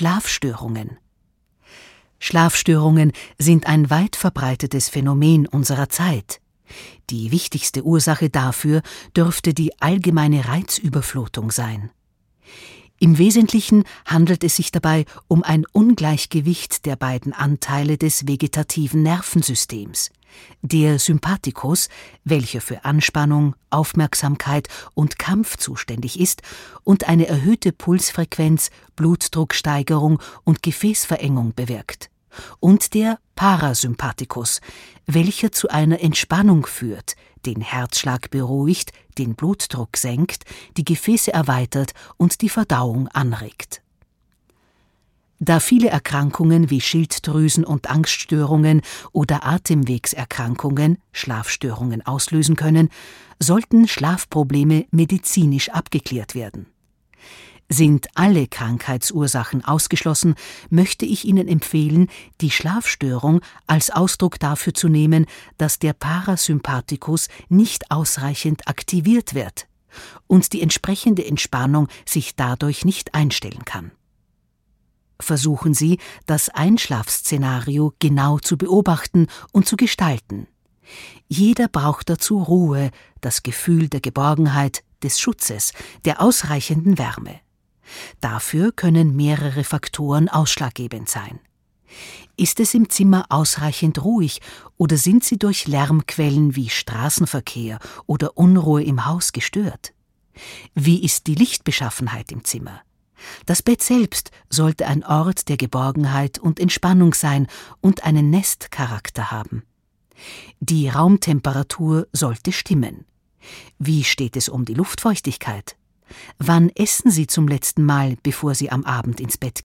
Schlafstörungen. Schlafstörungen sind ein weit verbreitetes Phänomen unserer Zeit. Die wichtigste Ursache dafür dürfte die allgemeine Reizüberflutung sein. Im Wesentlichen handelt es sich dabei um ein Ungleichgewicht der beiden Anteile des vegetativen Nervensystems. Der Sympathikus, welcher für Anspannung, Aufmerksamkeit und Kampf zuständig ist und eine erhöhte Pulsfrequenz, Blutdrucksteigerung und Gefäßverengung bewirkt, und der Parasympathikus, welcher zu einer Entspannung führt, den Herzschlag beruhigt, den Blutdruck senkt, die Gefäße erweitert und die Verdauung anregt. Da viele Erkrankungen wie Schilddrüsen- und Angststörungen oder Atemwegserkrankungen Schlafstörungen auslösen können, sollten Schlafprobleme medizinisch abgeklärt werden. Sind alle Krankheitsursachen ausgeschlossen, möchte ich Ihnen empfehlen, die Schlafstörung als Ausdruck dafür zu nehmen, dass der Parasympathikus nicht ausreichend aktiviert wird und die entsprechende Entspannung sich dadurch nicht einstellen kann. Versuchen Sie, das Einschlafszenario genau zu beobachten und zu gestalten. Jeder braucht dazu Ruhe, das Gefühl der Geborgenheit, des Schutzes, der ausreichenden Wärme. Dafür können mehrere Faktoren ausschlaggebend sein. Ist es im Zimmer ausreichend ruhig oder sind Sie durch Lärmquellen wie Straßenverkehr oder Unruhe im Haus gestört? Wie ist die Lichtbeschaffenheit im Zimmer? Das Bett selbst sollte ein Ort der Geborgenheit und Entspannung sein und einen Nestcharakter haben. Die Raumtemperatur sollte stimmen. Wie steht es um die Luftfeuchtigkeit? Wann essen Sie zum letzten Mal, bevor Sie am Abend ins Bett